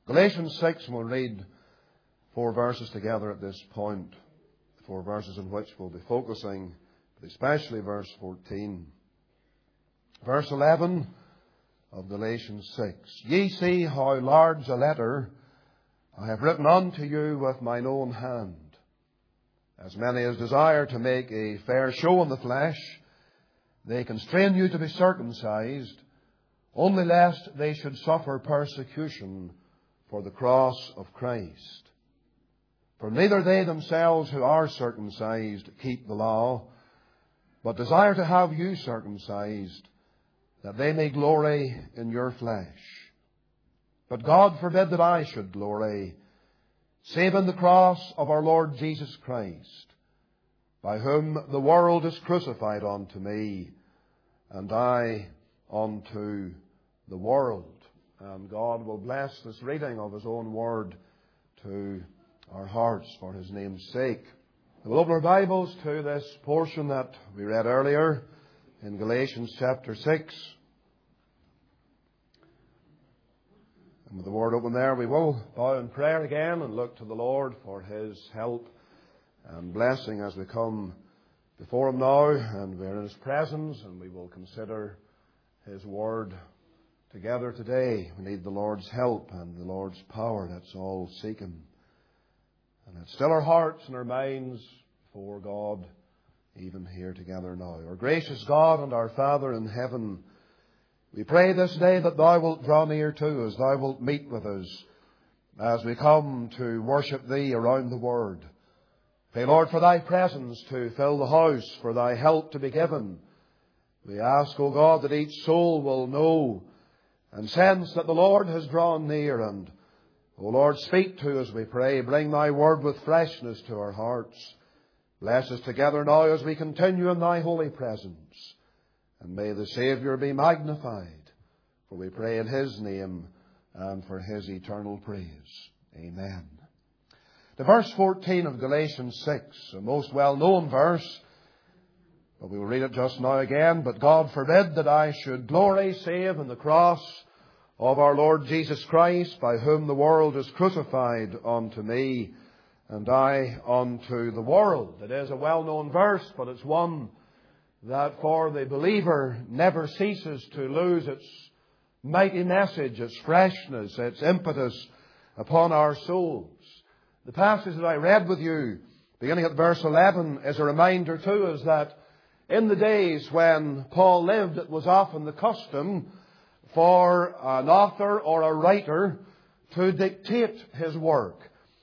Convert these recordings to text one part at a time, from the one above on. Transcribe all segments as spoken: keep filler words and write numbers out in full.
Galatians six, and we'll read four verses together at this point. Four verses in which we'll be focusing, but especially verse fourteen. Verse eleven of Galatians six. Ye see how large a letter I have written unto you with mine own hand. As many as desire to make a fair show in the flesh, they constrain you to be circumcised, only lest they should suffer persecution for the cross of Christ. For neither they themselves who are circumcised keep the law, but desire to have you circumcised, that they may glory in your flesh. But God forbid that I should glory, save in the cross of our Lord Jesus Christ, by whom the world is crucified unto me, and I unto the world. And God will bless this reading of His own word to our hearts for His name's sake. We'll open our Bibles to this portion that we read earlier in Galatians chapter six. And with the word open there, we will bow in prayer again and look to the Lord for His help and blessing as we come before Him now, and we're in His presence, and we will consider His word together today. We need the Lord's help and the Lord's power. That's all seeking. And let's still our hearts and our minds before God, even here together now. Our gracious God and our Father in heaven, we pray this day that Thou wilt draw near to us, Thou wilt meet with us as we come to worship Thee around the Word. Pray, Lord, for Thy presence to fill the house, for Thy help to be given. We ask, O God, that each soul will know and sense that the Lord has drawn near. And, O Lord, speak to us, we pray. Bring Thy word with freshness to our hearts. Bless us together now as we continue in Thy holy presence. And may the Saviour be magnified. For we pray in His name and for His eternal praise. Amen. To verse fourteen of Galatians six, a most well-known verse, but we will read it just now again. But God forbid that I should glory save in the cross of our Lord Jesus Christ, by whom the world is crucified unto me, and I unto the world. It is a well-known verse, but it's one that for the believer never ceases to lose its mighty message, its freshness, its impetus upon our souls. The passage that I read with you, beginning at verse eleven, is a reminder to us that in the days when Paul lived, it was often the custom for an author or a writer to dictate his work.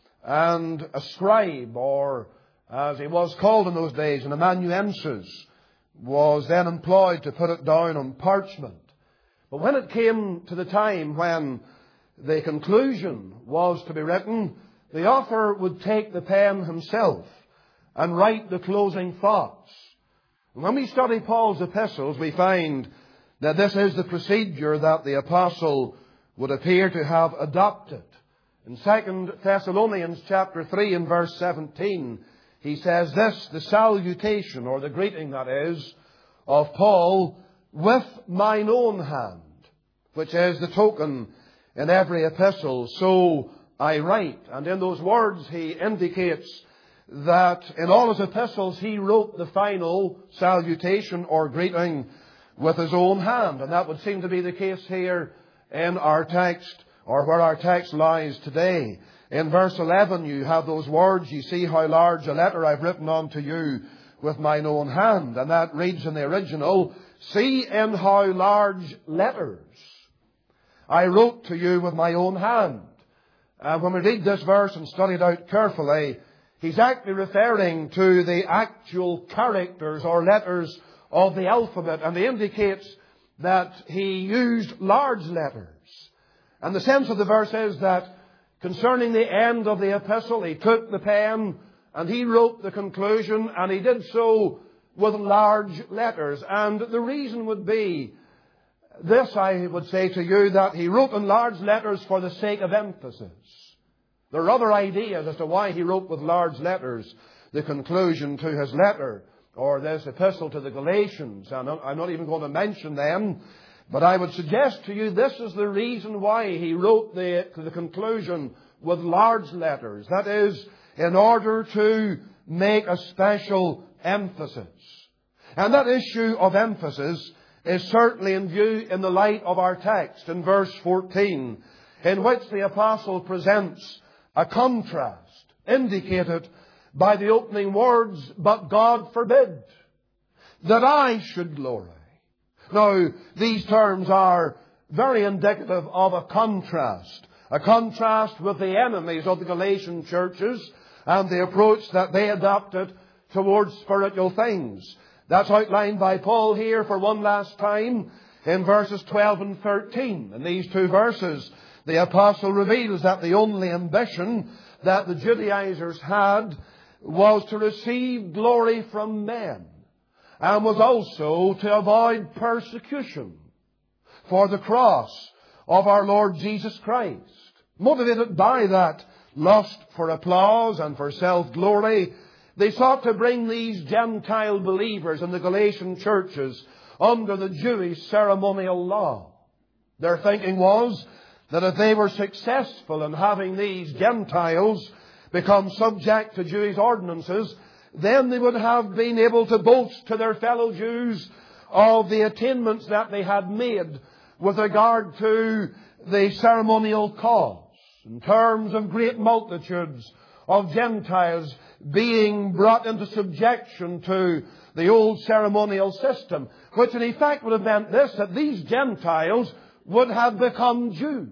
And a scribe, or as he was called in those days, an amanuensis, was then employed to put it down on parchment. But when it came to the time when the conclusion was to be written, the author would take the pen himself and write the closing thoughts. And when we study Paul's epistles, we find that this is the procedure that the apostle would appear to have adopted. In Second Thessalonians chapter three and verse seventeen, he says this, the salutation, or the greeting that is, of Paul, with mine own hand, which is the token in every epistle, so I write. And in those words he indicates that in all his epistles he wrote the final salutation or greeting with his own hand. And that would seem to be the case here in our text, or where our text lies today. In verse eleven you have those words, you see how large a letter I've written unto you with mine own hand. And that reads in the original, see in how large letters I wrote to you with my own hand. And when we read this verse and study it out carefully, he's actually referring to the actual characters or letters of the alphabet. And he indicates that he used large letters. And the sense of the verse is that concerning the end of the epistle, he took the pen and he wrote the conclusion, and he did so with large letters. And the reason would be this, I would say to you, that he wrote in large letters for the sake of emphasis. There are other ideas as to why he wrote with large letters the conclusion to his letter, or this epistle to the Galatians, and I'm not even going to mention them. But I would suggest to you this is the reason why he wrote the, the conclusion with large letters. That is, in order to make a special emphasis. And that issue of emphasis is certainly in view in the light of our text in verse fourteen, in which the apostle presents a contrast indicated by the opening words, "But God forbid that I should glory." Now, these terms are very indicative of a contrast. A contrast with the enemies of the Galatian churches and the approach that they adopted towards spiritual things. That's outlined by Paul here for one last time in verses twelve and thirteen. In these two verses, the apostle reveals that the only ambition that the Judaizers had was to receive glory from men, and was also to avoid persecution for the cross of our Lord Jesus Christ. Motivated by that lust for applause and for self-glory, they sought to bring these Gentile believers in the Galatian churches under the Jewish ceremonial law. Their thinking was that if they were successful in having these Gentiles become subject to Jewish ordinances, then they would have been able to boast to their fellow Jews of the attainments that they had made with regard to the ceremonial cause, in terms of great multitudes of Gentiles being brought into subjection to the old ceremonial system, which in effect would have meant this, that these Gentiles would have become Jews.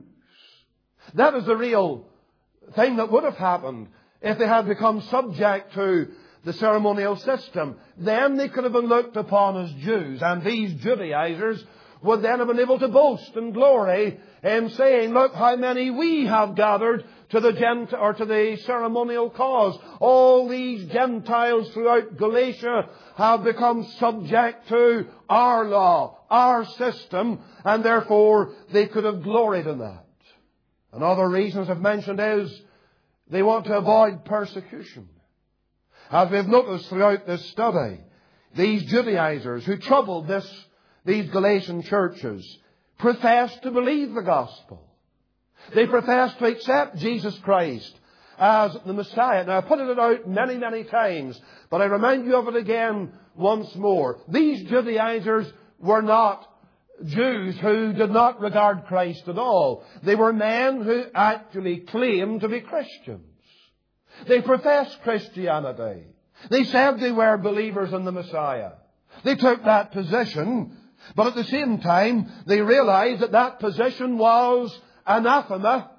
That is the real thing that would have happened if they had become subject to the ceremonial system. Then they could have been looked upon as Jews, and these Judaizers would then have been able to boast and glory in saying, "Look how many we have gathered to the Gent or to the ceremonial cause. All these Gentiles throughout Galatia have become subject to our law, our system," and therefore they could have gloried in that. Another reason, as I've mentioned, is they want to avoid persecution. As we've noticed throughout this study, these Judaizers who troubled this, these Galatian churches professed to believe the gospel. They professed to accept Jesus Christ as the Messiah. Now, I've put it out many, many times, but I remind you of it again once more. These Judaizers were not Jews who did not regard Christ at all. They were men who actually claimed to be Christians. They professed Christianity. They said they were believers in the Messiah. They took that position, but at the same time, they realized that that position was anathema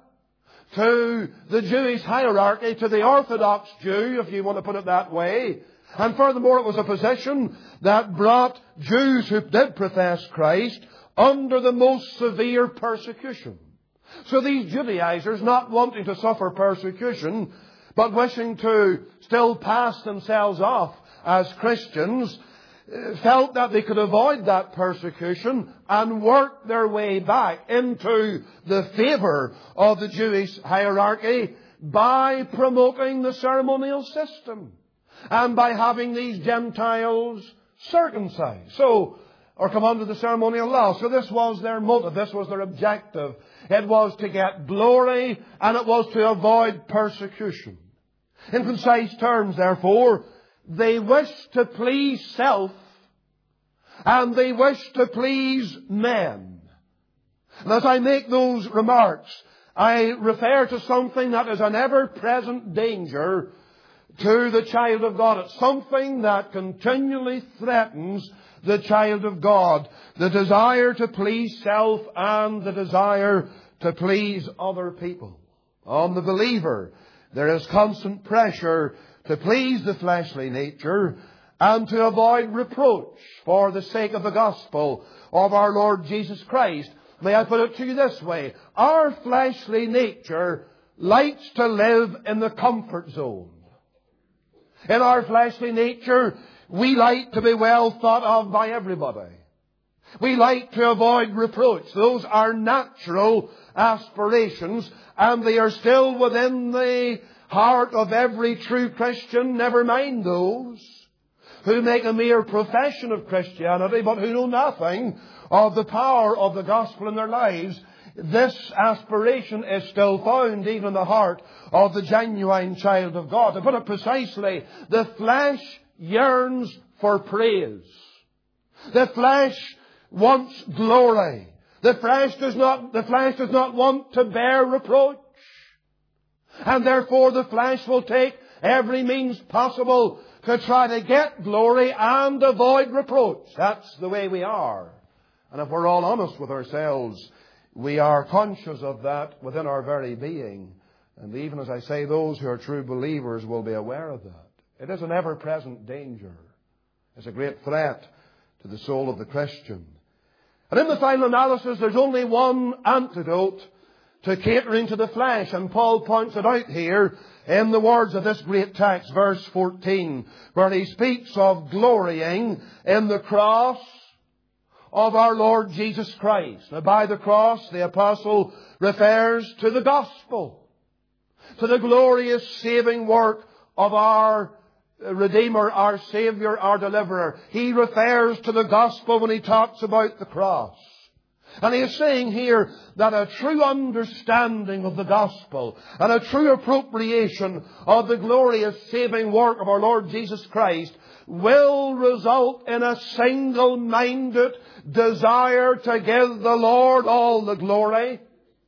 to the Jewish hierarchy, to the Orthodox Jew, if you want to put it that way. And furthermore, it was a position that brought Jews who did profess Christ under the most severe persecution. So these Judaizers, not wanting to suffer persecution, but wishing to still pass themselves off as Christians, felt that they could avoid that persecution and work their way back into the favour of the Jewish hierarchy by promoting the ceremonial system and by having these Gentiles circumcised. So, or come under the ceremonial law. So this was their motive. This was their objective. It was to get glory, and it was to avoid persecution. In concise terms, therefore, they wished to please self, and they wished to please men. And as I make those remarks, I refer to something that is an ever-present danger to the child of God. It's something that continually threatens the child of God. The desire to please self and the desire to please other people. On the believer, there is constant pressure to please the fleshly nature and to avoid reproach for the sake of the gospel of our Lord Jesus Christ. May I put it to you this way. Our fleshly nature likes to live in the comfort zone. In our fleshly nature, we like to be well thought of by everybody. We like to avoid reproach. Those are natural aspirations, and they are still within the heart of every true Christian. Never mind those who make a mere profession of Christianity, but who know nothing of the power of the gospel in their lives. This aspiration is still found even in the heart of the genuine child of God. To put it precisely, the flesh yearns for praise. The flesh wants glory. The flesh does not, the flesh does not want to bear reproach. And therefore the flesh will take every means possible to try to get glory and avoid reproach. That's the way we are. And if we're all honest with ourselves, we are conscious of that within our very being. And even as I say, those who are true believers will be aware of that. It is an ever-present danger. It's a great threat to the soul of the Christian. And in the final analysis, there's only one antidote to catering to the flesh. And Paul points it out here in the words of this great text, verse fourteen, where he speaks of glorying in the cross of our Lord Jesus Christ. Now, by the cross, the apostle refers to the gospel, to the glorious saving work of our Redeemer, our Savior, our Deliverer. He refers to the gospel when he talks about the cross. And he is saying here that a true understanding of the gospel and a true appropriation of the glorious saving work of our Lord Jesus Christ will result in a single-minded desire to give the Lord all the glory.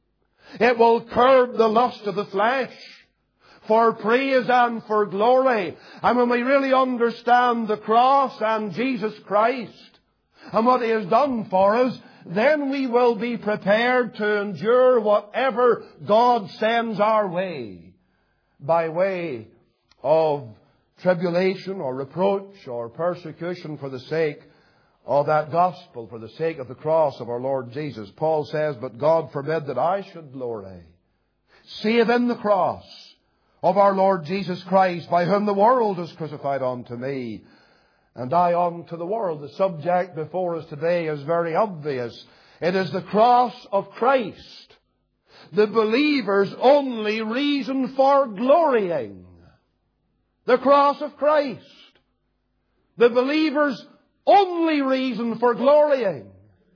It will curb the lust of the flesh for praise and for glory. And when we really understand the cross and Jesus Christ and what He has done for us, then we will be prepared to endure whatever God sends our way, by way of tribulation or reproach or persecution for the sake of that gospel, for the sake of the cross of our Lord Jesus. Paul says, "But God forbid that I should glory, save in the cross of our Lord Jesus Christ, by whom the world is crucified unto me, and I unto the world." The subject before us today is very obvious. It is the cross of Christ, the believer's only reason for glorying. The cross of Christ, the believer's only reason for glorying.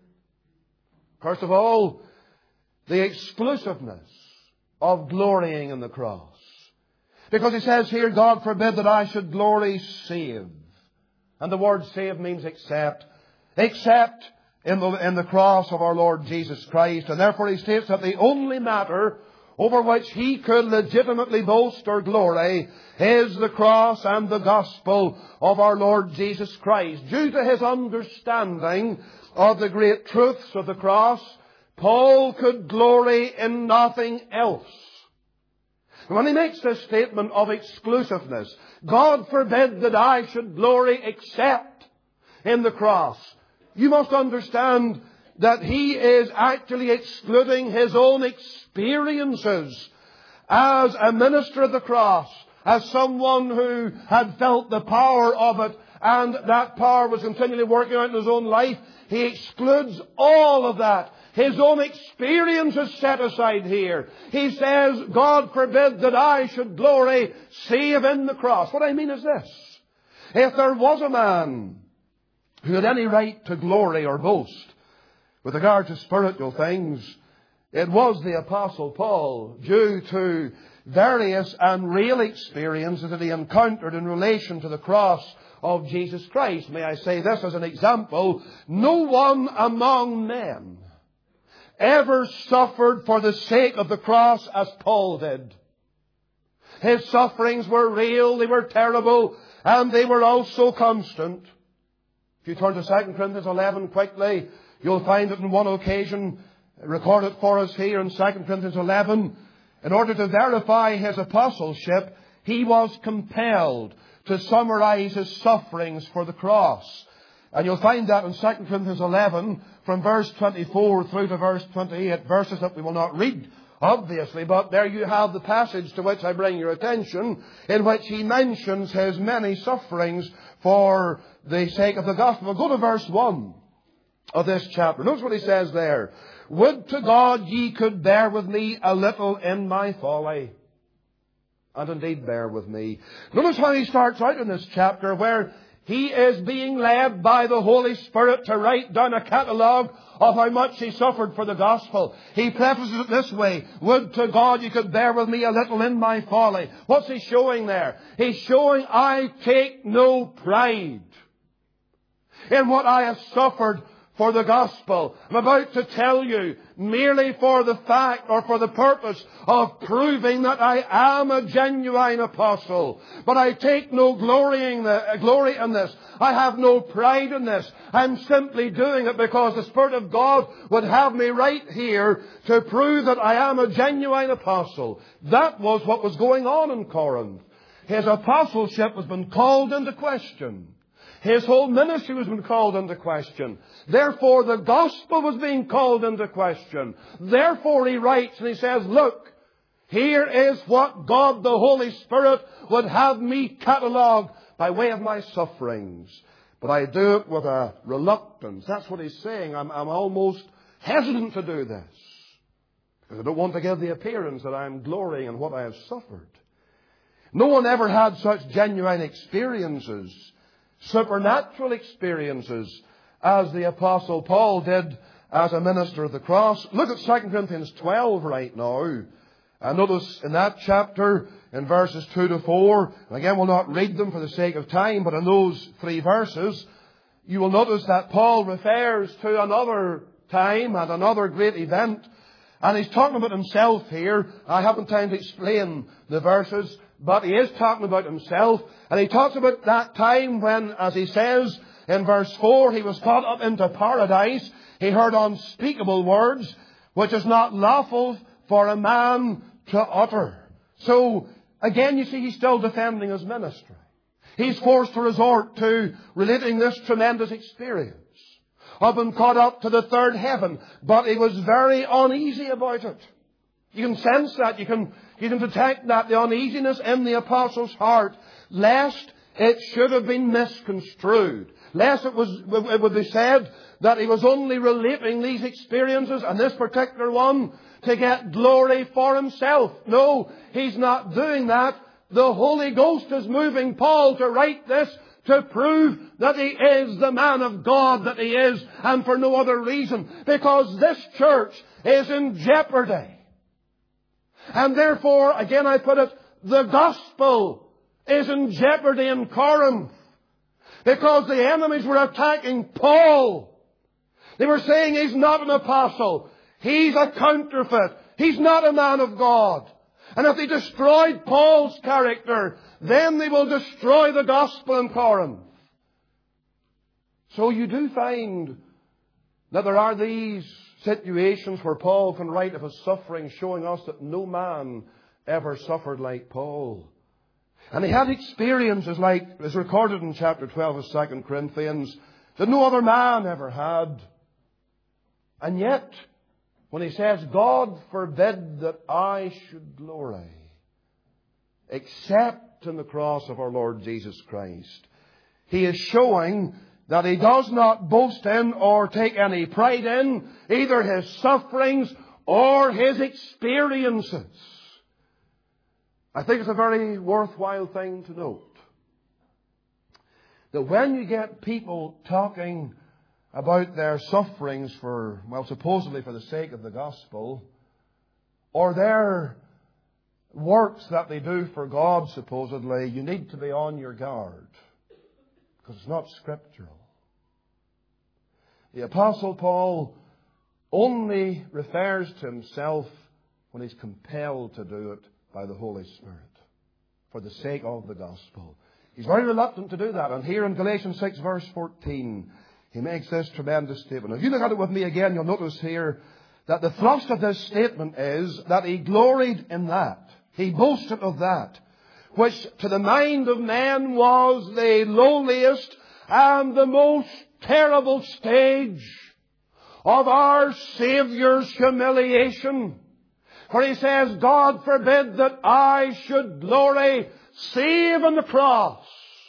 First of all, the exclusiveness of glorying in the cross. Because he says here, "God forbid that I should glory save." And the word save means accept. Except in the, in the cross of our Lord Jesus Christ. And therefore he states that the only matter over which he could legitimately boast or glory is the cross and the gospel of our Lord Jesus Christ. Due to his understanding of the great truths of the cross, Paul could glory in nothing else. When he makes this statement of exclusiveness, "God forbid that I should glory except in the cross," you must understand that he is actually excluding his own experiences as a minister of the cross, as someone who had felt the power of it, and that power was continually working out in his own life. He excludes all of that. His own experience is set aside here. He says, "God forbid that I should glory save in the cross." What I mean is this. If there was a man who had any right to glory or boast with regard to spiritual things, it was the Apostle Paul, due to various and real experiences that he encountered in relation to the cross of Jesus Christ. May I say this as an example? No one among men ever suffered for the sake of the cross as Paul did. His sufferings were real, they were terrible, and they were also constant. If you turn to Second Corinthians eleven quickly, you'll find it on one occasion recorded for us here in Second Corinthians eleven. In order to verify his apostleship, he was compelled to summarize his sufferings for the cross. And you'll find that in Second Corinthians eleven, from verse twenty-four through to verse twenty-eight, verses that we will not read, obviously, but there you have the passage to which I bring your attention, in which he mentions his many sufferings for the sake of the gospel. We'll go to verse one of this chapter. Notice what he says there. "Would to God ye could bear with me a little in my folly." And indeed bear with me. Notice how he starts out in this chapter, where he is being led by the Holy Spirit to write down a catalogue of how much he suffered for the gospel. He prefaces it this way: would to God you could bear with me a little in my folly. What's he showing there? He's showing I take no pride in what I have suffered for the gospel. I'm about to tell you merely for the fact or for the purpose of proving that I am a genuine apostle. But I take no glorying the, glory in this. I have no pride in this. I'm simply doing it because the Spirit of God would have me right here to prove that I am a genuine apostle. That was what was going on in Corinth. His apostleship has been called into question. His whole ministry was being called into question. Therefore, the gospel was being called into question. Therefore, he writes and he says, look, here is what God the Holy Spirit would have me catalogue by way of my sufferings. But I do it with a reluctance. That's what he's saying. I'm, I'm almost hesitant to do this, because I don't want to give the appearance that I'm glorying in what I have suffered. No one ever had such genuine experiences, supernatural experiences, as the Apostle Paul did as a minister of the cross. Look at Second Corinthians twelve right now. And notice in that chapter, in verses two to four, and again we'll not read them for the sake of time, but in those three verses, you will notice that Paul refers to another time and another great event. And he's talking about himself here. I haven't time to explain the verses, but he is talking about himself. And he talks about that time when, as he says in verse four, he was caught up into paradise. He heard unspeakable words, which is not lawful for a man to utter. So, again, you see, he's still defending his ministry. He's forced to resort to relating this tremendous experience of being caught up to the third heaven. But he was very uneasy about it. You can sense that. You can, you can detect that, the uneasiness in the apostle's heart, lest it should have been misconstrued. Lest it was, it would be said that he was only relating these experiences, and this particular one, to get glory for himself. No, he's not doing that. The Holy Ghost is moving Paul to write this to prove that he is the man of God that he is, and for no other reason. Because this church is in jeopardy. And therefore, again I put it, the gospel is in jeopardy in Corinth. Because the enemies were attacking Paul. They were saying he's not an apostle. He's a counterfeit. He's not a man of God. And if they destroyed Paul's character, then they will destroy the gospel in Corinth. So you do find that there are these situations where Paul can write of his suffering, showing us that no man ever suffered like Paul. And he had experiences like is recorded in chapter twelve of Second Corinthians that no other man ever had. And yet, when he says, God forbid that I should glory, except in the cross of our Lord Jesus Christ, he is showing that he does not boast in or take any pride in either his sufferings or his experiences. I think it's a very worthwhile thing to note that when you get people talking about their sufferings for, well, supposedly for the sake of the gospel, or their works that they do for God, supposedly, you need to be on your guard, because it's not scriptural. The Apostle Paul only refers to himself when he's compelled to do it by the Holy Spirit, for the sake of the gospel. He's very reluctant to do that. And here in Galatians six verse fourteen, he makes this tremendous statement. If you look at it with me again, you'll notice here that the thrust of this statement is that he gloried in that. He boasted of that, which to the mind of man was the lowliest and the most terrible stage of our Saviour's humiliation. For he says, God forbid that I should glory save in the cross.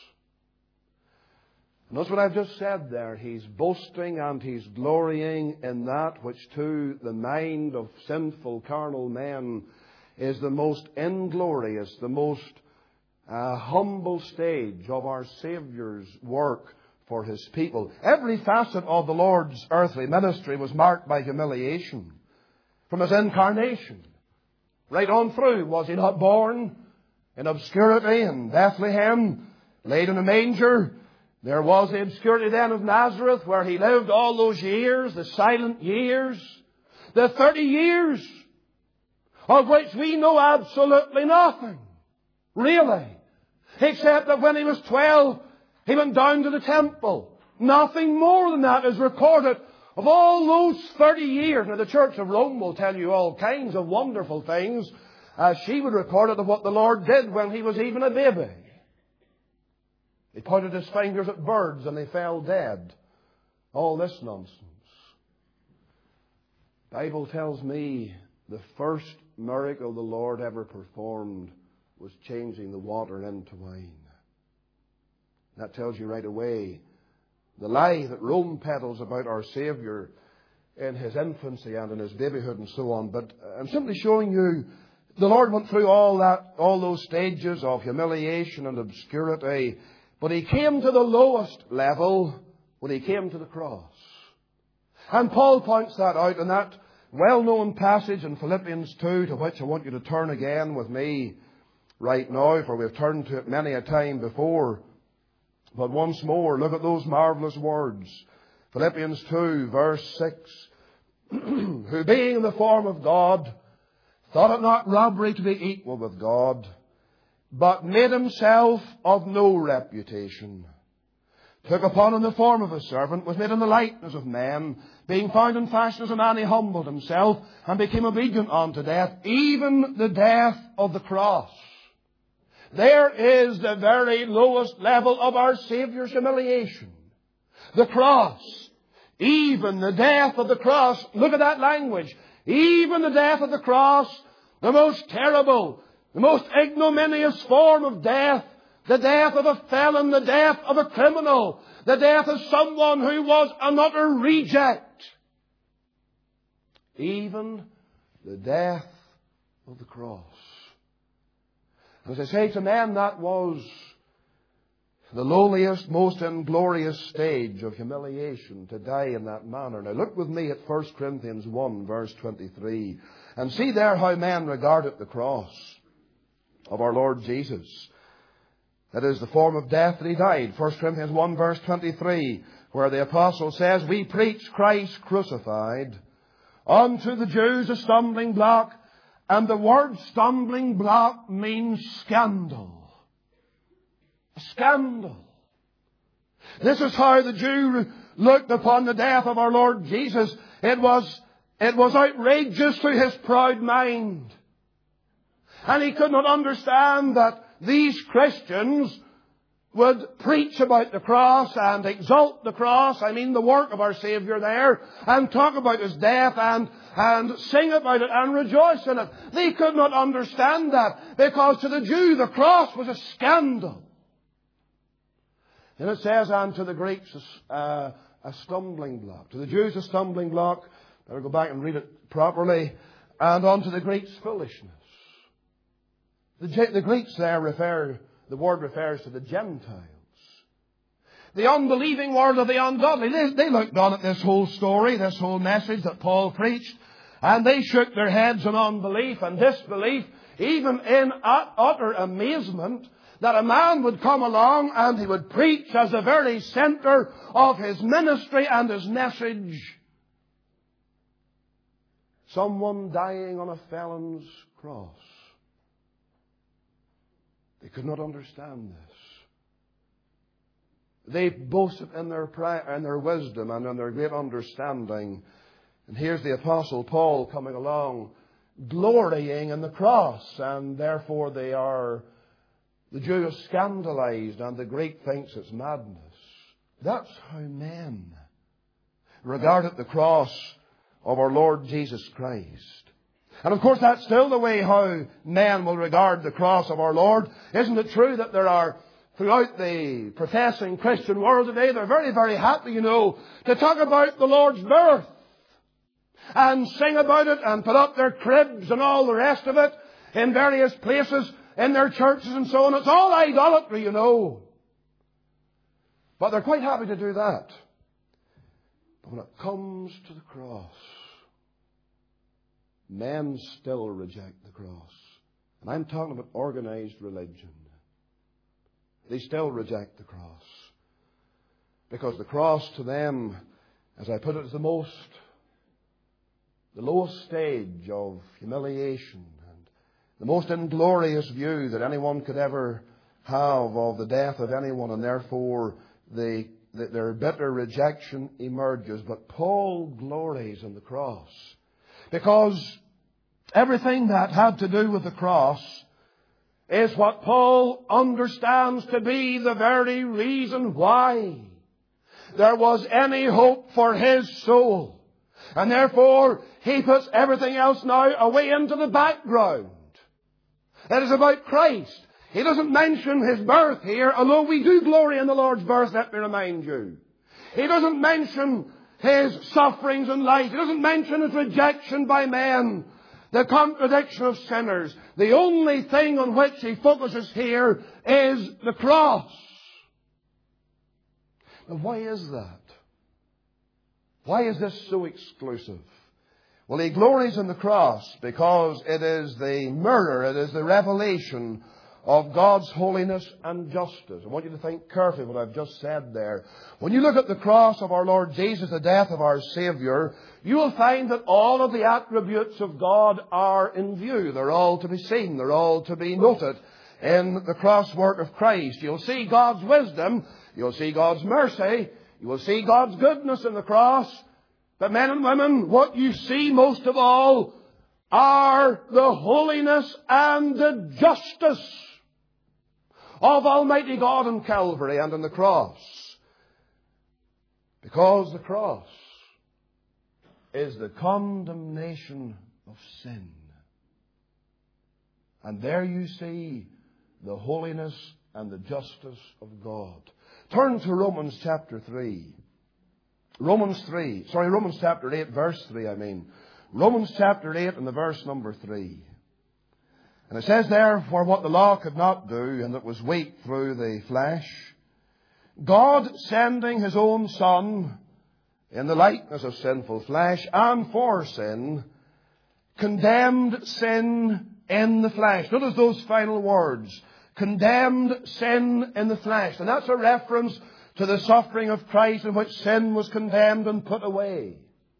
Notice what I've just said there. He's boasting and he's glorying in that which to the mind of sinful carnal men is the most inglorious, the most a humble stage of our Saviour's work for His people. Every facet of the Lord's earthly ministry was marked by humiliation. From His incarnation, right on through, was He not born in obscurity in Bethlehem, laid in a manger? There was the obscurity then of Nazareth, where He lived all those years, the silent years, the thirty years, of which we know absolutely nothing, really, except that when He was twelve, He went down to the temple. Nothing more than that is recorded of all those thirty years. Now, the Church of Rome will tell you all kinds of wonderful things, as she would record it of what the Lord did when He was even a baby. He pointed His fingers at birds and they fell dead. All this nonsense. The Bible tells me the first miracle the Lord ever performed was changing the water into wine. That tells you right away the lie that Rome peddles about our Saviour in His infancy and in His babyhood and so on. But I'm simply showing you the Lord went through all that, all those stages of humiliation and obscurity. But He came to the lowest level when He came to the cross. And Paul points that out in that well-known passage in Philippians two, to which I want you to turn again with me right now, for we've turned to it many a time before. But once more, look at those marvellous words. Philippians two, verse six. Who being in the form of God, thought it not robbery to be equal with God, but made Himself of no reputation. Took upon Him the form of a servant, was made in the likeness of men. Being found in fashion as a man, He humbled Himself, and became obedient unto death, even the death of the cross. There is the very lowest level of our Saviour's humiliation. The cross. Even the death of the cross. Look at that language. Even the death of the cross, the most terrible, the most ignominious form of death, the death of a felon, the death of a criminal, the death of someone who was an utter reject. Even the death of the cross. As I say to men, that was the lowliest, most inglorious stage of humiliation, to die in that manner. Now look with me at First Corinthians one, verse twenty-three, and see there how men regarded the cross of our Lord Jesus. That is the form of death that He died. First Corinthians one, verse twenty-three, where the apostle says, We preach Christ crucified, unto the Jews a stumbling block, and the word stumbling block means scandal. A scandal. This is how the Jew looked upon the death of our Lord Jesus. It was, it was outrageous to his proud mind. And he could not understand that these Christians would preach about the cross and exalt the cross, I mean the work of our Saviour there, and talk about His death and, and sing about it and rejoice in it. They could not understand that, because to the Jew the cross was a scandal. And it says, and to the Greeks uh, a stumbling block. To the Jews a stumbling block. Better go back and read it properly. And unto the Greeks foolishness. The, the Greeks there refer, the word refers to the Gentiles. The unbelieving world of the ungodly. They, they looked on at this whole story, this whole message that Paul preached, and they shook their heads in unbelief and disbelief, even in utter amazement that a man would come along and he would preach as the very centre of his ministry and his message someone dying on a felon's cross. They could not understand this. They boasted in their pride, in their wisdom and in their great understanding. And here's the Apostle Paul coming along, glorying in the cross, and therefore they are, the Jew is scandalized and the Greek thinks it's madness. That's how men regarded the cross of our Lord Jesus Christ. And of course that's still the way how men will regard the cross of our Lord. Isn't it true that there are, throughout the professing Christian world today, they're very, very happy, you know, to talk about the Lord's birth and sing about it and put up their cribs and all the rest of it in various places in their churches and so on. It's all idolatry, you know. But they're quite happy to do that. But when it comes to the cross, men still reject the cross. And I'm talking about organized religion. They still reject the cross. Because the cross to them, as I put it, is the most, the lowest stage of humiliation and the most inglorious view that anyone could ever have of the death of anyone, and therefore the, the, their bitter rejection emerges. But Paul glories in the cross, because everything that had to do with the cross is what Paul understands to be the very reason why there was any hope for his soul. And therefore, he puts everything else now away into the background. It is about Christ. He doesn't mention his birth here, although we do glory in the Lord's birth, let me remind you. He doesn't mention his sufferings in life. He doesn't mention his rejection by men, the contradiction of sinners. The only thing on which he focuses here is the cross. Now, why is that? Why is this so exclusive? Well, he glories in the cross because it is the mirror, it is the revelation of God's holiness and justice. I want you to think carefully what I've just said there. When you look at the cross of our Lord Jesus, the death of our Saviour, you will find that all of the attributes of God are in view. They're all to be seen. They're all to be noted in the cross work of Christ. You'll see God's wisdom. You'll see God's mercy. You will see God's goodness in the cross. But men and women, what you see most of all are the holiness and the justice of Almighty God in Calvary and in the cross. Because the cross is the condemnation of sin. And there you see the holiness and the justice of God. Turn to Romans chapter three. Romans three. Sorry, Romans chapter eight, verse three, I mean. Romans chapter eight and the verse number three. And it says there, for what the law could not do, and that was weak through the flesh, God sending his own Son in the likeness of sinful flesh, and for sin, condemned sin in the flesh. Notice those final words. Condemned sin in the flesh. And that's a reference to the suffering of Christ in which sin was condemned and put away.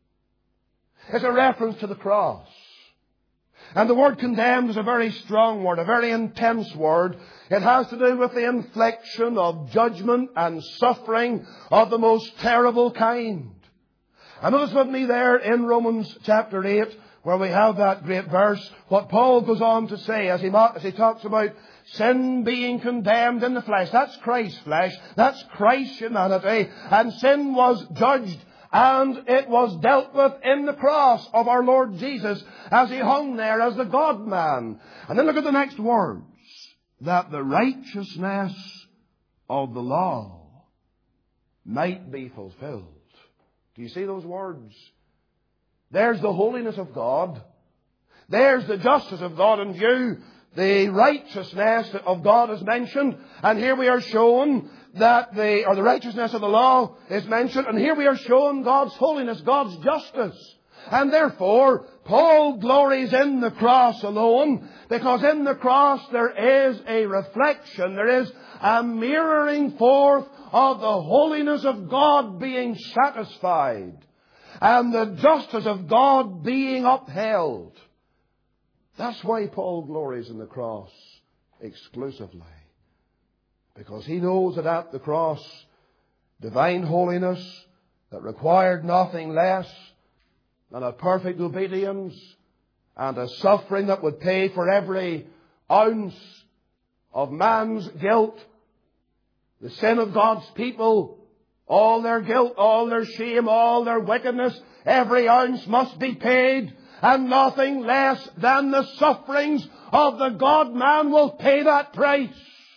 It's a reference to the cross. And the word condemned is a very strong word, a very intense word. It has to do with the infliction of judgment and suffering of the most terrible kind. And notice with me there in Romans chapter eight, where we have that great verse, what Paul goes on to say as he, as he talks about sin being condemned in the flesh. That's Christ's flesh. That's Christ's humanity. And sin was judged and it was dealt with in the cross of our Lord Jesus as he hung there as the God-man. And then look at the next words. That the righteousness of the law might be fulfilled. Do you see those words? There's the holiness of God. There's the justice of God in view. The righteousness of God is mentioned. And here we are shown that the, or the righteousness of the law is mentioned. And here we are shown God's holiness, God's justice. And therefore, Paul glories in the cross alone, because in the cross there is a reflection, there is a mirroring forth of the holiness of God being satisfied and the justice of God being upheld. That's why Paul glories in the cross exclusively. Because he knows that at the cross, divine holiness that required nothing less than a perfect obedience and a suffering that would pay for every ounce of man's guilt, the sin of God's people, all their guilt, all their shame, all their wickedness, every ounce must be paid, and nothing less than the sufferings of the God-man will pay that price.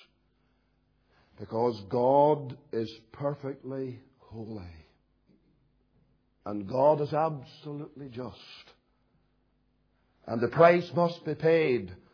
Because God is perfectly holy. And God is absolutely just. And the price must be paid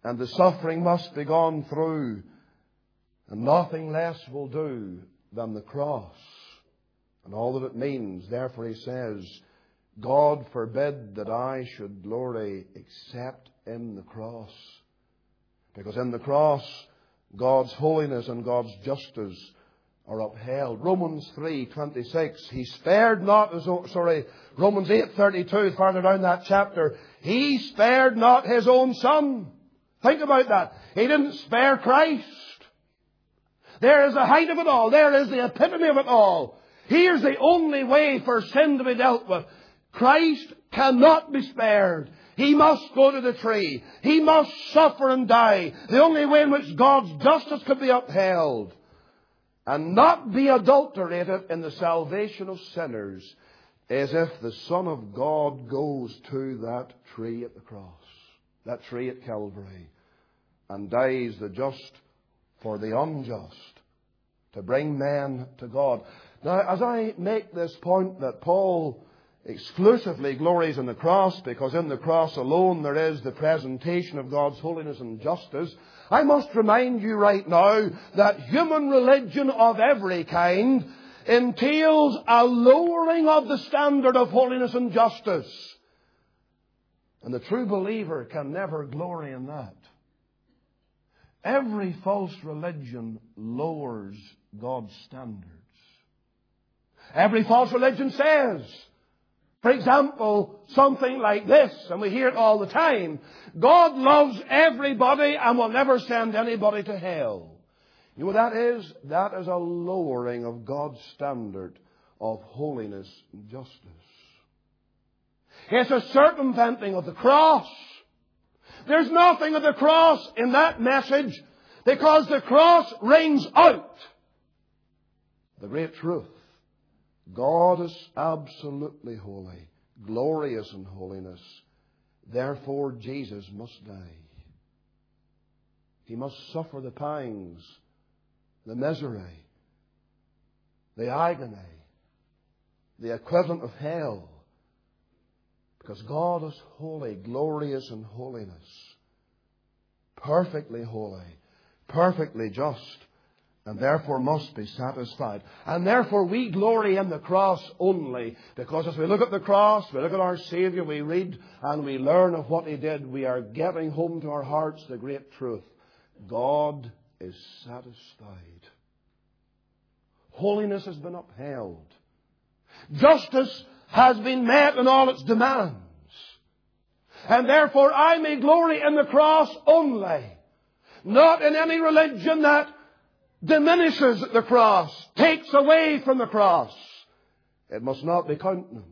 and the suffering must be gone through, and nothing less will do than the cross and all that it means. Therefore he says, God forbid that I should glory except in the cross. Because in the cross, God's holiness and God's justice are upheld. Romans three twenty-six, He spared not, sorry, Romans eight thirty-two, further down that chapter, He spared not His own Son. Think about that. He didn't spare Christ. There is the height of it all. There is the epitome of it all. Here's the only way for sin to be dealt with. Christ cannot be spared. He must go to the tree. He must suffer and die. The only way in which God's justice could be upheld and not be adulterated in the salvation of sinners is if the Son of God goes to that tree at the cross, that tree at Calvary, and dies the just for the unjust to bring men to God. Now, as I make this point that Paul exclusively glories in the cross, because in the cross alone there is the presentation of God's holiness and justice, I must remind you right now that human religion of every kind entails a lowering of the standard of holiness and justice. And the true believer can never glory in that. Every false religion lowers God's standards. Every false religion says, for example, something like this, and we hear it all the time, God loves everybody and will never send anybody to hell. You know what that is? That is a lowering of God's standard of holiness and justice. It's a circumventing of the cross. There's nothing of the cross in that message, because the cross rings out the great truth. God is absolutely holy, glorious in holiness. Therefore, Jesus must die. He must suffer the pangs, the misery, the agony, the equivalent of hell. Because God is holy, glorious in holiness, perfectly holy, perfectly just, and therefore must be satisfied. And therefore we glory in the cross only, because as we look at the cross, we look at our Saviour, we read and we learn of what He did, we are getting home to our hearts the great truth. God is satisfied. Holiness has been upheld. Justice has been met in all its demands. And therefore I may glory in the cross only, not in any religion that diminishes the cross, takes away from the cross. It must not be countenanced.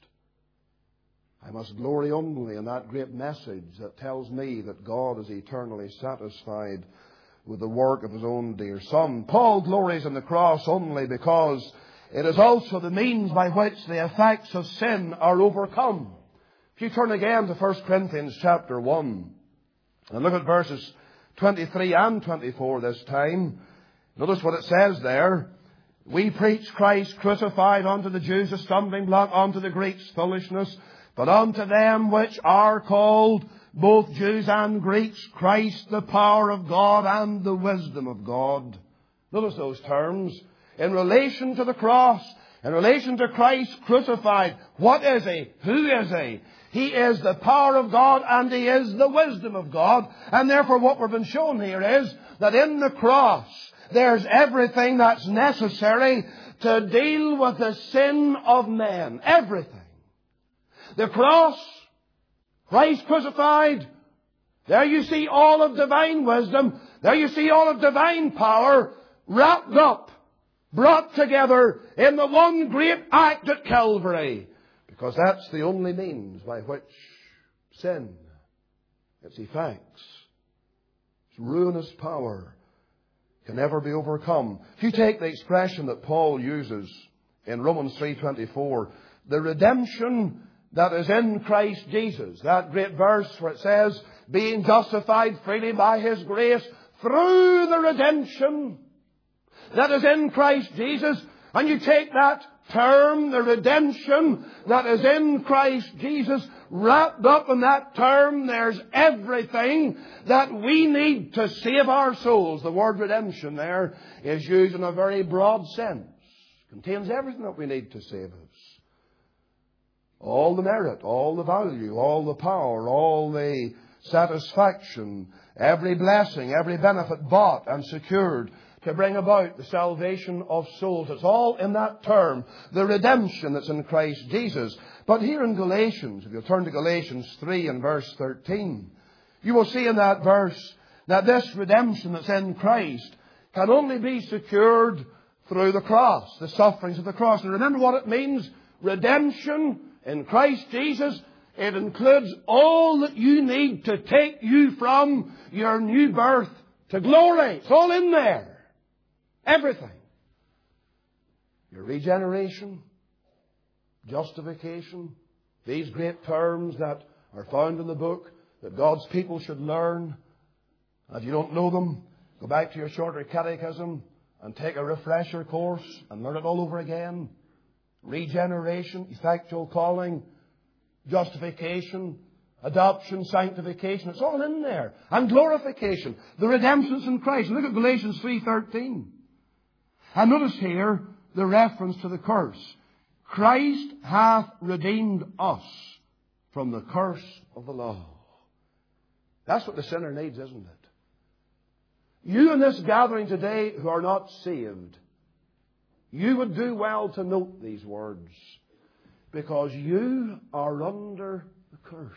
I must glory only in that great message that tells me that God is eternally satisfied with the work of His own dear Son. Paul glories in the cross only because it is also the means by which the effects of sin are overcome. If you turn again to First Corinthians chapter one and look at verses twenty-three and twenty-four this time, notice what it says there. We preach Christ crucified, unto the Jews a stumbling block, unto the Greeks foolishness, but unto them which are called, both Jews and Greeks, Christ the power of God and the wisdom of God. Notice those terms. In relation to the cross, in relation to Christ crucified, what is He? Who is He? He is the power of God and He is the wisdom of God. And therefore what we've been shown here is that in the cross there's everything that's necessary to deal with the sin of men. Everything. The cross, Christ crucified, there you see all of divine wisdom. There you see all of divine power wrapped up, brought together in the one great act at Calvary. Because that's the only means by which sin, its effects, its ruinous power can ever be overcome. If you take the expression that Paul uses in Romans three twenty-four, the redemption that is in Christ Jesus, that great verse where it says, being justified freely by His grace through the redemption that is in Christ Jesus, and you take that term, the redemption that is in Christ Jesus, wrapped up in that term, there's everything that we need to save our souls. The word redemption there is used in a very broad sense. It contains everything that we need to save us. All the merit, all the value, all the power, all the satisfaction, every blessing, every benefit bought and secured to bring about the salvation of souls. It's all in that term, the redemption that's in Christ Jesus. But here in Galatians, if you'll turn to Galatians three and verse thirteen, you will see in that verse that this redemption that's in Christ can only be secured through the cross, the sufferings of the cross. And remember what it means? Redemption in Christ Jesus, it includes all that you need to take you from your new birth to glory. It's all in there. Everything. Your regeneration, justification, these great terms that are found in the book that God's people should learn. If you don't know them, go back to your shorter catechism and take a refresher course and learn it all over again. Regeneration, effectual calling, justification, adoption, sanctification. It's all in there. And glorification. The redemption's in Christ. Look at Galatians three thirteen. And notice here the reference to the curse. Christ hath redeemed us from the curse of the law. That's what the sinner needs, isn't it? You in this gathering today who are not saved, you would do well to note these words, because you are under the curse.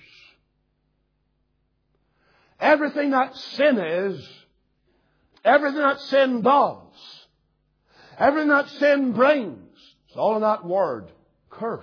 Everything that sin is, everything that sin does, everything that sin brings, it's all in that word, curse.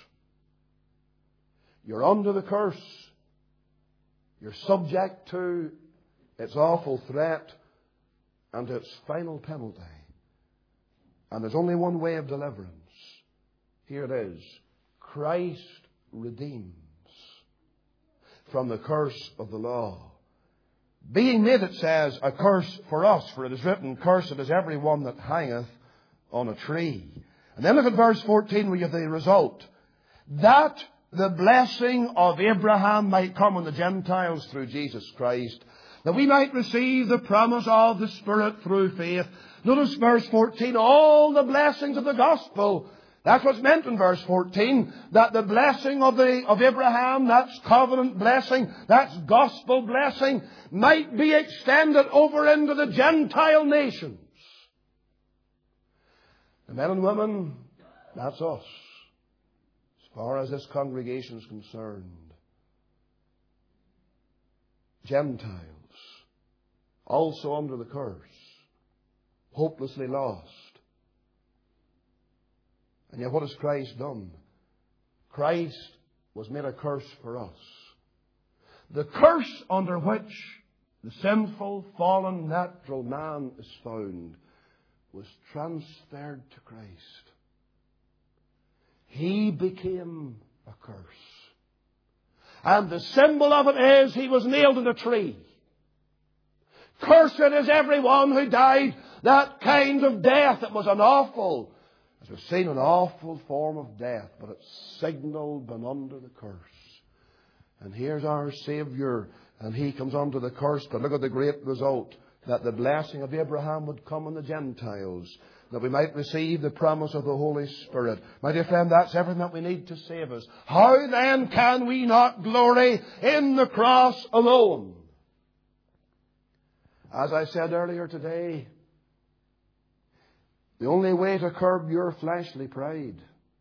You're under the curse. You're subject to its awful threat and its final penalty. And there's only one way of deliverance. Here it is. Christ redeems from the curse of the law. Being made, it says, a curse for us, for it is written, cursed is every one that hangeth on a tree. And then look at verse fourteen, where you have the result. That the blessing of Abraham might come on the Gentiles through Jesus Christ, that we might receive the promise of the Spirit through faith. Notice verse fourteen, all the blessings of the gospel. That's what's meant in verse fourteen, that the blessing of the of Abraham, that's covenant blessing, that's gospel blessing, might be extended over into the Gentile nations. The men and women, that's us, as far as this congregation is concerned. Gentiles, also under the curse, hopelessly lost. And yet what has Christ done? Christ was made a curse for us. The curse under which the sinful, fallen, natural man is found was transferred to Christ. He became a curse. And the symbol of it is He was nailed to a tree. Cursed is everyone who died that kind of death. It was an awful, as we've seen, an awful form of death, but it's signalled and under the curse. And here's our Saviour, and He comes under the curse, but look at the great result, that the blessing of Abraham would come on the Gentiles, that we might receive the promise of the Holy Spirit. My dear friend, that's everything that we need to save us. How then can we not glory in the cross alone? As I said earlier today, the only way to curb your fleshly pride,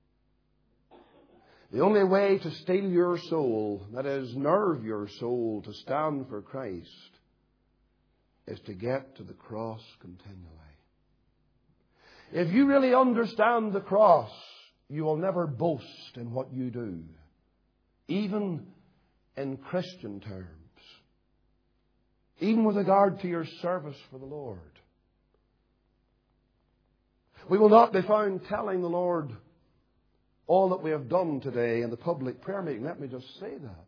the only way to steel your soul, that is, nerve your soul to stand for Christ, is to get to the cross continually. If you really understand the cross, you will never boast in what you do, even in Christian terms, even with regard to your service for the Lord. We will not be found telling the Lord all that we have done today in the public prayer meeting. Let me just say that.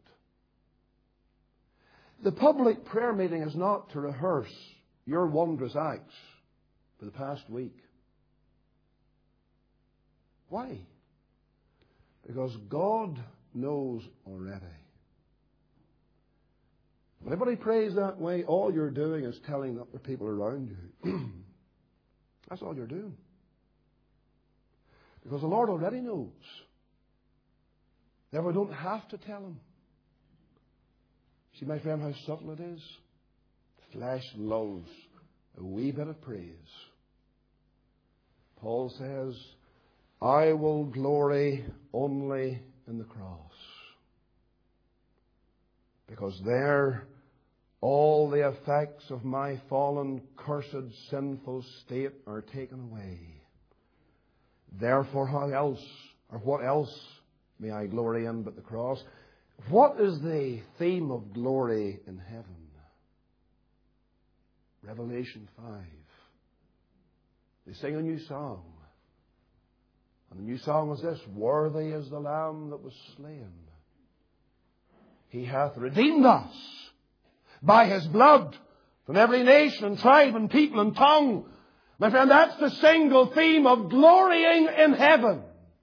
The public prayer meeting is not to rehearse your wondrous acts for the past week. Why? Because God knows already. When everybody prays that way, all you're doing is telling the people around you. That's all you're doing. Because the Lord already knows. Therefore, don't have to tell Him. See, my friend, how subtle it is? The flesh loves a wee bit of praise. Paul says, I will glory only in the cross. Because there all the effects of my fallen, cursed, sinful state are taken away. Therefore, how else, or what else may I glory in but the cross? What is the theme of glory in heaven? Revelation five. They sing a new song. And the new song is this: Worthy is the Lamb that was slain. He hath redeemed us by His blood from every nation and tribe and people and tongue. My friend, that's the single theme of glorying in heaven.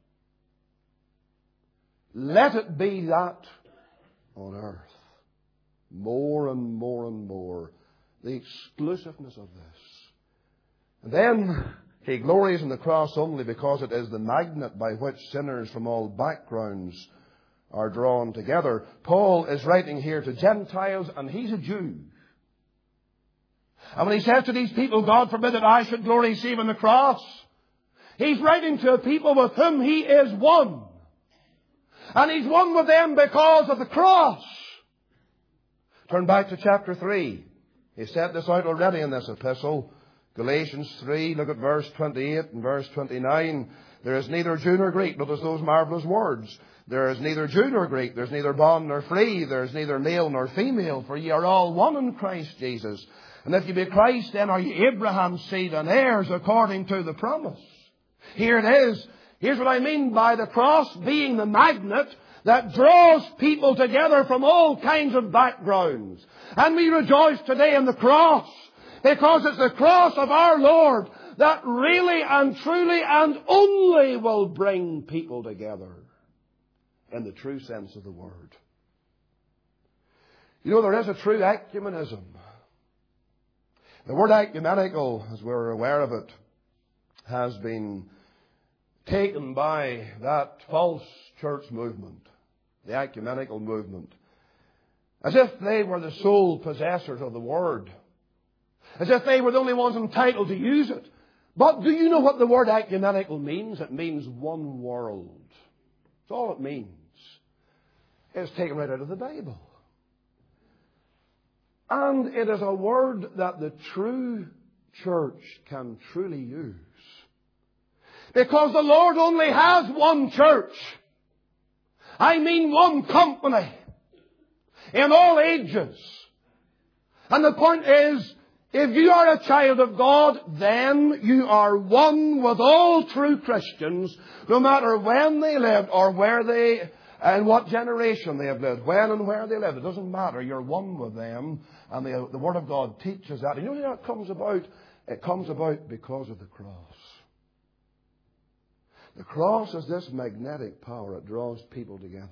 Let it be that on earth. More and more and more. The exclusiveness of this. And then He glories in the cross only because it is the magnet by which sinners from all backgrounds are drawn together. Paul is writing here to Gentiles, and he's a Jew. And when he says to these people, God forbid that I should glory save in the cross, he's writing to a people with whom he is one. And he's one with them because of the cross. Turn back to chapter three. He set this out already in this epistle. Galatians three, look at verse twenty-eight and verse twenty-nine. There is neither Jew nor Greek. Notice those marvelous words. There is neither Jew nor Greek. There is neither bond nor free. There is neither male nor female. For ye are all one in Christ Jesus. And if you be Christ, then are ye Abraham's seed and heirs according to the promise. Here it is. Here's what I mean by the cross being the magnet that draws people together from all kinds of backgrounds. And we rejoice today in the cross, because it's the cross of our Lord that really and truly and only will bring people together in the true sense of the word. You know, there is a true ecumenism. The word ecumenical, as we're aware of it, has been taken by that false church movement, the ecumenical movement, as if they were the sole possessors of the word, as if they were the only ones entitled to use it. But do you know what the word ecumenical means? It means one world. That's all it means. It's taken right out of the Bible. And it is a word that the true church can truly use. Because the Lord only has one church. I mean one company. In all ages. And the point is, if you are a child of God, then you are one with all true Christians, no matter when they lived or where they, and what generation they have lived, when and where they lived. It doesn't matter. You're one with them. And the, the Word of God teaches that. And you know how it comes about? It comes about because of the cross. The cross is this magnetic power. It draws people together.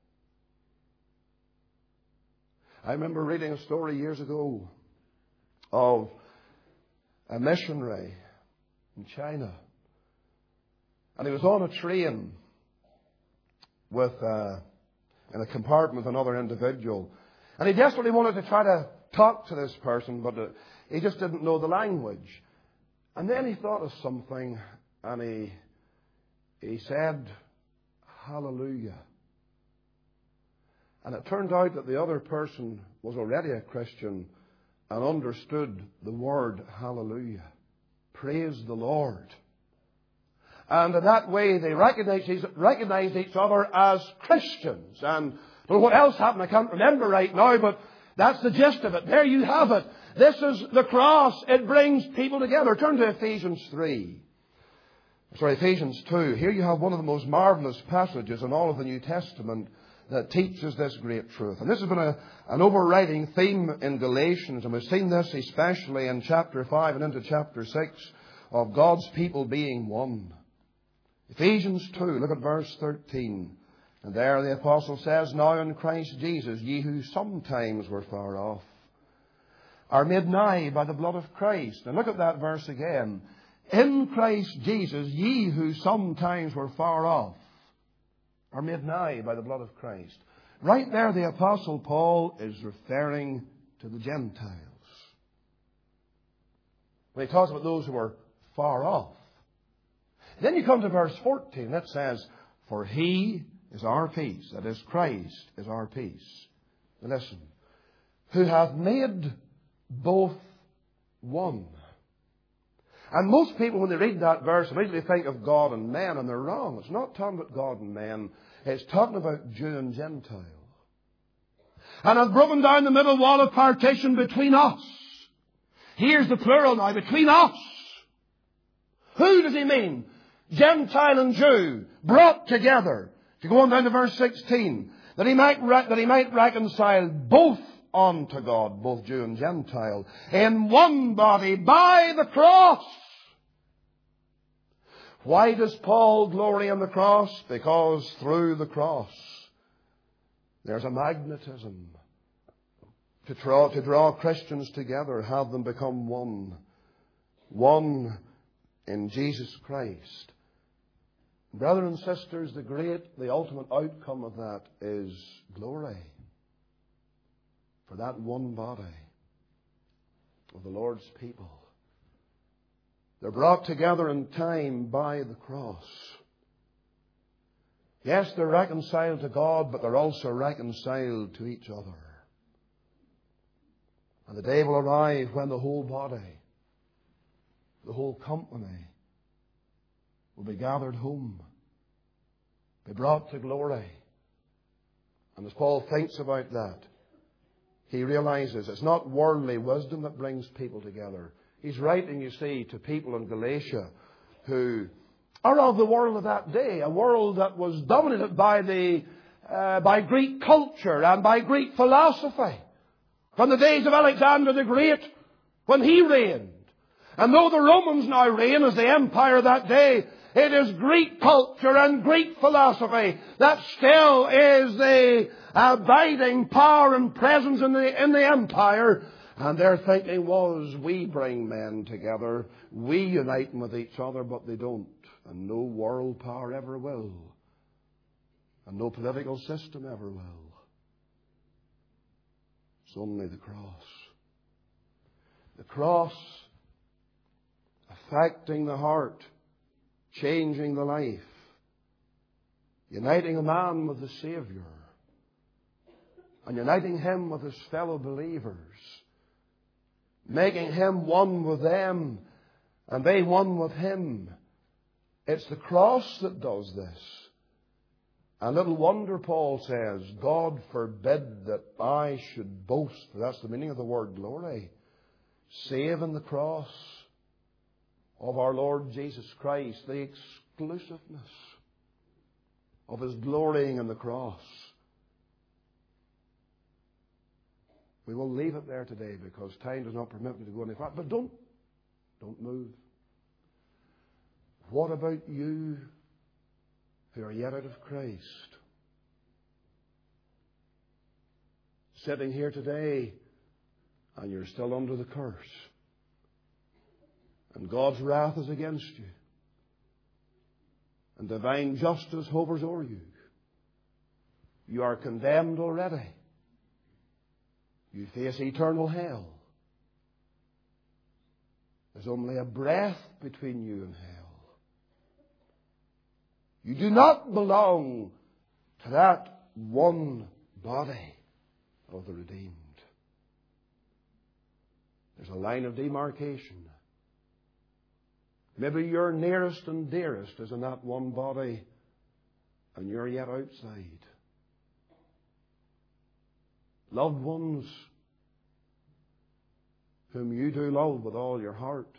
I remember reading a story years ago of a missionary in China. And he was on a train with uh, in a compartment with another individual. And he desperately wanted to try to talk to this person, but uh, he just didn't know the language. And then he thought of something, and he he said, "Hallelujah." And it turned out that the other person was already a Christian and understood the word hallelujah. Praise the Lord. And in that way they recognized, recognized each other as Christians. And I don't know what else happened, I can't remember right now, but that's the gist of it. There you have it. This is the cross. It brings people together. Turn to Ephesians three. Sorry, Ephesians two. Here you have one of the most marvelous passages in all of the New Testament that teaches this great truth. And this has been a, an overriding theme in Galatians, and we've seen this especially in chapter five and into chapter six of God's people being one. Ephesians two, look at verse thirteen. And there the apostle says, Now in Christ Jesus, ye who sometimes were far off, are made nigh by the blood of Christ. And look at that verse again. In Christ Jesus, ye who sometimes were far off, are made nigh by the blood of Christ. Right there the apostle Paul is referring to the Gentiles. When he talks about those who were far off. Then you come to verse fourteen. That says, For he is our peace. That is, Christ is our peace. Now listen. Who hath made both one. And most people, when they read that verse, immediately think of God and man, and they're wrong. It's not talking about God and man. It's talking about Jew and Gentile. And hath broken down the middle wall of partition between us. Here's the plural now, between us. Who does he mean? Gentile and Jew, brought together. To go on down to verse sixteen, that he might that he might reconcile both unto God, both Jew and Gentile, in one body by the cross. Why does Paul glory in the cross? Because through the cross there's a magnetism to draw, to draw Christians together, have them become one. One in Jesus Christ. Brothers and sisters, the great, the ultimate outcome of that is glory. For that one body of the Lord's people. They're brought together in time by the cross. Yes, they're reconciled to God, but they're also reconciled to each other. And the day will arrive when the whole body, the whole company, will be gathered home, be brought to glory. And as Paul thinks about that, he realizes it's not worldly wisdom that brings people together. He's writing, you see, to people in Galatia who are of the world of that day, a world that was dominated by the uh, by Greek culture and by Greek philosophy. From the days of Alexander the Great, when he reigned. And though the Romans now reign as the empire of that day, it is Greek culture and Greek philosophy that still is the abiding power and presence in the, in the empire. And their thinking was, we bring men together, we unite them with each other, but they don't. And no world power ever will. And no political system ever will. It's only the cross. The cross affecting the heart, changing the life, uniting a man with the Savior, and uniting him with his fellow believers, making him one with them, and they one with him. It's the cross that does this. And little wonder, Paul says, God forbid that I should boast, for that's the meaning of the word glory, save in the cross of our Lord Jesus Christ, the exclusiveness of his glorying in the cross. We will leave it there today because time does not permit me to go any further. But don't, don't move. What about you who are yet out of Christ? Sitting here today and you're still under the curse. And God's wrath is against you. And divine justice hovers over you. You are condemned already. You face eternal hell. There's only a breath between you and hell. You do not belong to that one body of the redeemed. There's a line of demarcation. Maybe your nearest and dearest is in that one body and you're yet outside. Loved ones whom you do love with all your heart.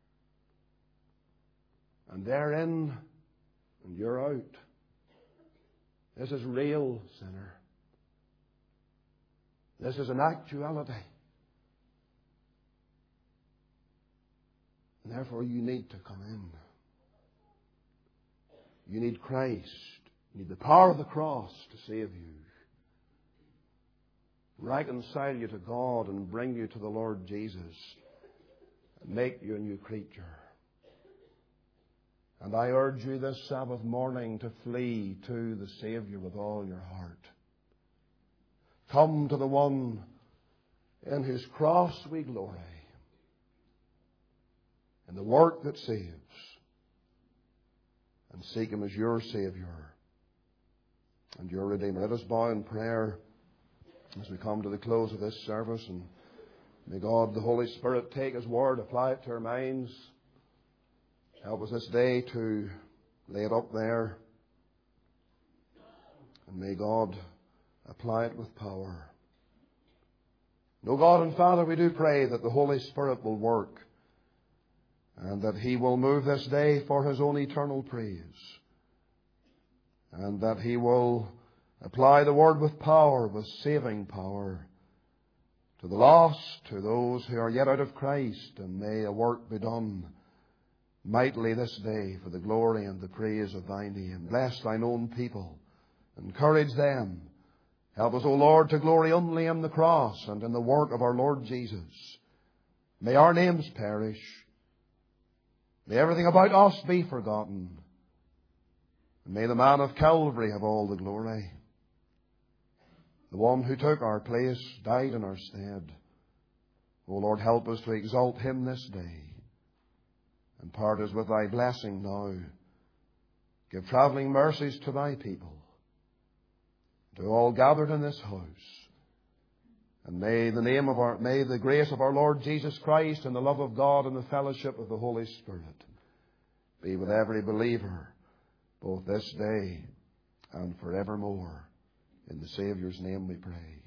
And they're in and you're out. This is real, sinner. This is an actuality. And therefore you need to come in. You need Christ. You need the power of the cross to save you, reconcile you to God and bring you to the Lord Jesus and make you a new creature. And I urge you this Sabbath morning to flee to the Saviour with all your heart. Come to the one in whose cross we glory, in the work that saves, and seek Him as your Saviour and your Redeemer. Let us bow in prayer as we come to the close of this service, and may God, the Holy Spirit, take His Word, apply it to our minds. Help us this day to lay it up there, and may God apply it with power. No, God and Father, we do pray that the Holy Spirit will work and that He will move this day for His own eternal praise, and that He will apply the Word with power, with saving power, to the lost, to those who are yet out of Christ, and may a work be done mightily this day for the glory and the praise of Thy name. Bless Thine own people. Encourage them. Help us, O Lord, to glory only in the cross and in the work of our Lord Jesus. May our names perish. May everything about us be forgotten. And may the man of Calvary have all the glory. The one who took our place, died in our stead. O Lord, help us to exalt Him this day. And part us with Thy blessing now. Give travelling mercies to Thy people, to all gathered in this house. And may the name of our, may the grace of our Lord Jesus Christ and the love of God and the fellowship of the Holy Spirit be with every believer, both this day and forevermore. In the Saviour's name we pray.